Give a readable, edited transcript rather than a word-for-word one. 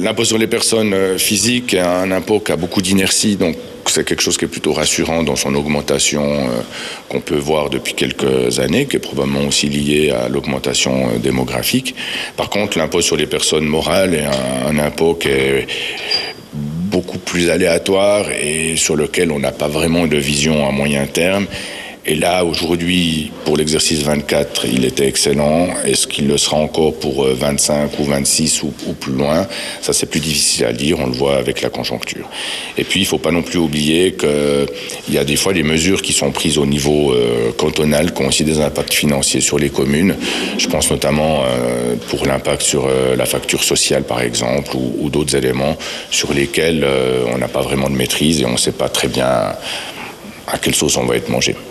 L'impôt sur les personnes physiques est un impôt qui a beaucoup d'inertie, donc c'est quelque chose qui est plutôt rassurant dans son augmentation qu'on peut voir depuis quelques années, qui est probablement aussi liée à l'augmentation démographique. Par contre, l'impôt sur les personnes morales est un impôt qui est beaucoup plus aléatoire et sur lequel on n'a pas vraiment de vision à moyen terme. Et là, aujourd'hui, pour l'exercice 24, il était excellent. Est-ce qu'il le sera encore pour 25 ou 26 ou plus loin? Ça, c'est plus difficile à dire, on le voit avec la conjoncture. Et puis, il ne faut pas non plus oublier qu'il y a des fois des mesures qui sont prises au niveau cantonal qui ont aussi des impacts financiers sur les communes. Je pense notamment pour l'impact sur la facture sociale, par exemple, ou d'autres éléments sur lesquels on n'a pas vraiment de maîtrise et on ne sait pas très bien à quelle sauce on va être mangé.